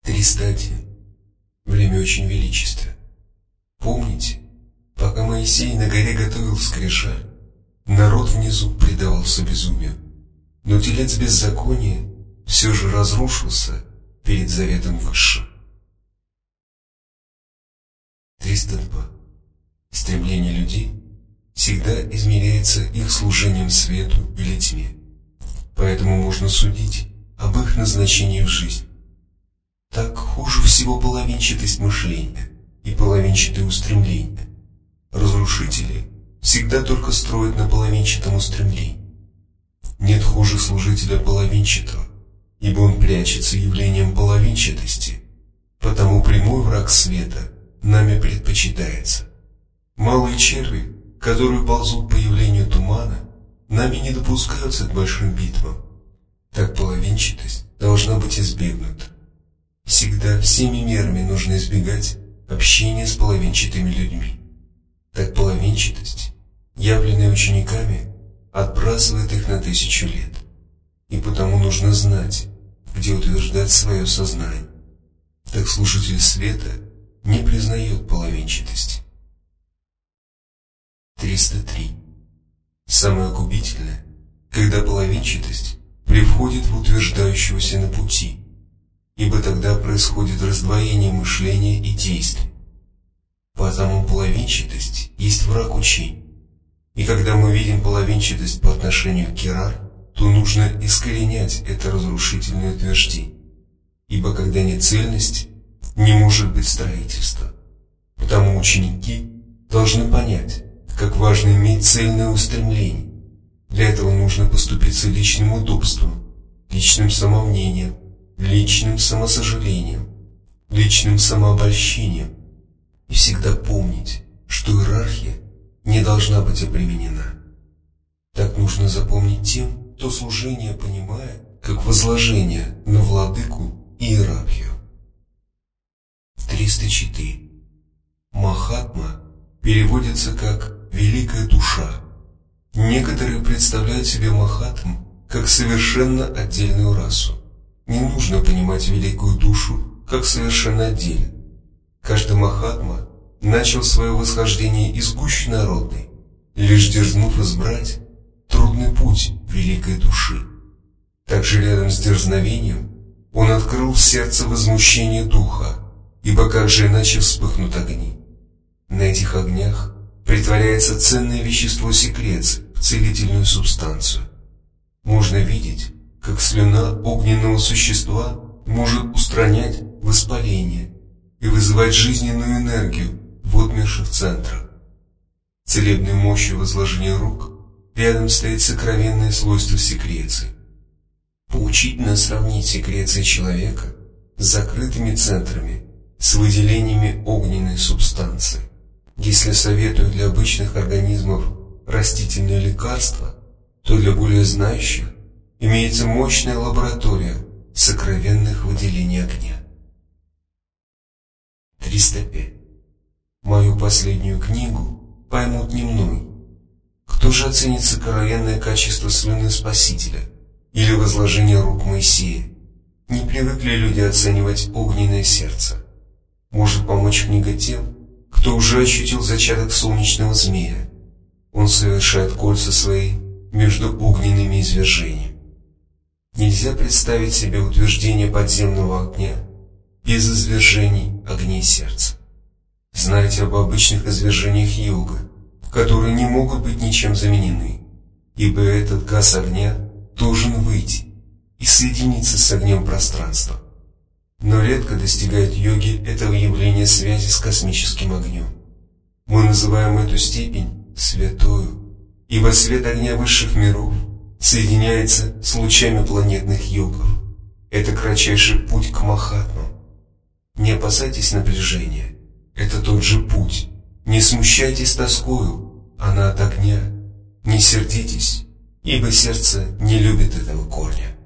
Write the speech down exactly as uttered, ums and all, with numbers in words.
триста один. Время очень величественно. Помните, пока Моисей на горе готовил скрижаль, народ внизу предавался безумию, но телец беззакония все же разрушился перед заветом высшим. триста два. Стремление людей всегда измеряется их служением свету или тьме, поэтому можно судить об их назначении в жизнь. Так хуже всего половинчатость мышления и половинчатые устремления. Разрушители всегда только строят на половинчатом устремлении. Нет хуже служителя половинчатого, ибо он прячется явлением половинчатости, потому прямой враг света нами предпочитается. Малые черви, которые ползут по явлению тумана, нами не допускаются к большим битвам. Так половинчатость должна быть избегнута. Всегда всеми мерами нужно избегать общения с половинчатыми людьми. Так половинчатость, явленная учениками, отбрасывает их на тысячу лет. И потому нужно знать, где утверждать свое сознание. Так служитель света не признает половинчатости. триста три. Самое губительное, когда половинчатость привходит в утверждающегося на пути, ибо тогда происходит раздвоение мышления и действий. Потому половинчатость есть враг учения. И когда мы видим половинчатость по отношению к Керар, то нужно искоренять это разрушительное утверждение, ибо когда нет цельности, не может быть строительства. Потому ученики должны понять, как важно иметь цельное устремление. Для этого нужно поступиться личным удобством, личным самомнением, личным самосожалением, личным самообольщением. И всегда помнить, что иерархия не должна быть обременена. Так нужно запомнить тем, кто служение понимает как возложение на владыку и иерархию. триста четыре. Махатма переводится как «великая душа». Некоторые представляют себе Махатм как совершенно отдельную расу. Не нужно понимать великую душу как совершенно отдельно. Каждый Махатма начал свое восхождение из гущи народной, лишь дерзнув избрать трудный путь великой души. Также рядом с дерзновением он открыл в сердце возмущение духа, ибо как же иначе вспыхнут огни? На этих огнях притворяется ценное вещество секреции в целительную субстанцию. Можно видеть, как слюна огненного существа может устранять воспаление и вызывать жизненную энергию в отмерших центрах. Целебной мощью возложения рук рядом стоит сокровенное свойство секреции. Поучительно сравнить секреции человека с закрытыми центрами, с выделениями огненной субстанции. Если советую для обычных организмов растительное лекарство, то для более знающих имеется мощная лаборатория сокровенных выделений огня. триста пять. Мою последнюю книгу поймут не мной. Кто же оценит сокровенное качество слюны Спасителя или возложение рук Моисея? Не привыкли люди оценивать огненное сердце. Может помочь книга тем, кто уже ощутил зачаток солнечного змея. Он совершает кольца свои между огненными извержениями. Нельзя представить себе утверждение подземного огня без извержений огней сердца. Знайте об обычных извержениях йога, которые не могут быть ничем заменены, ибо этот газ огня должен выйти и соединиться с огнем пространства. Но редко достигает йоги этого явления связи с космическим огнем. Мы называем эту степень святою, ибо свет огня высших миров соединяется с лучами планетных йогов. Это кратчайший путь к Махатмам. Не опасайтесь напряжения, это тот же путь. Не смущайтесь тоскою, она от огня. Не сердитесь, ибо сердце не любит этого корня.